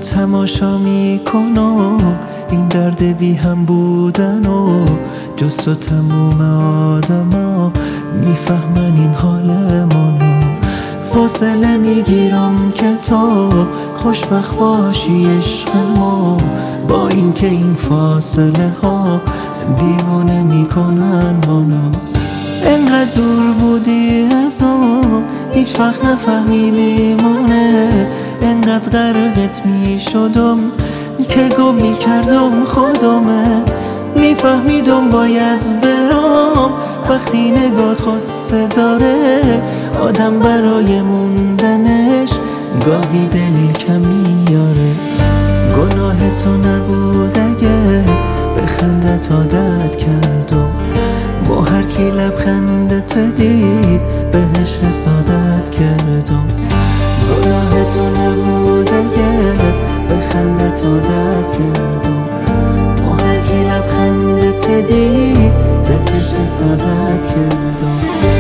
تماشا میکنم این درد بی هم بودن و جز تو تموم آدما میفهمن این حال منو. فاصله میگیرم که تو خوشبخت باشی عشق ما، با اینکه این فاصله ها دیوانه میکنن منو. انقدر دور بودی ازم هیچ وقت نفهمیدی مونه، انقدر غرقت میشدم که گم میکردم خودمه. میفهمیدم باید برام وقتی نگات خسته داره، آدم برای موندنش گاهی دلیل کمی یاره. گناه تو نبود اگه به خندت عادت کردم، با هر کی لبخندت دید بهش حسادت کردم. گناه تو نبود اگه به خندت عادت کردم، با هر کی لبخندت دید بهش حسادت کردم.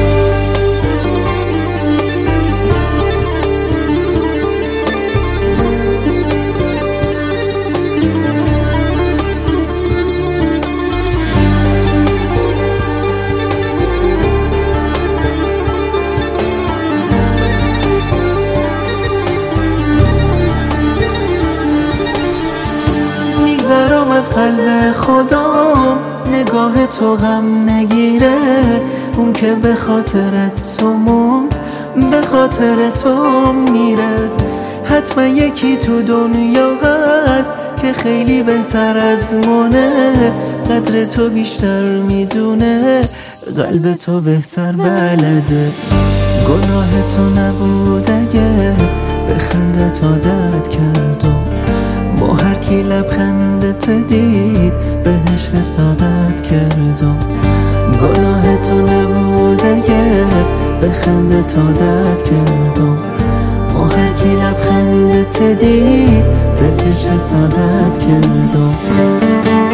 میگذرم از قلب خودم نگاه تو غم نگیره، اون که به خاطرت تو موند به خاطر تو میره. حتما یکی تو دنیا هست که خیلی بهتر از منه، قدر تو بیشتر میدونه قلب تو بهتر بلده. گناه تو نبود اگه به خندت عادت کردم، با هر کی لبخندت دید بهش حسادت کردم. گناه تو نبود اگه به خندت عادت کردم، با هر کی لبخندت دید بهش حسادت کردم.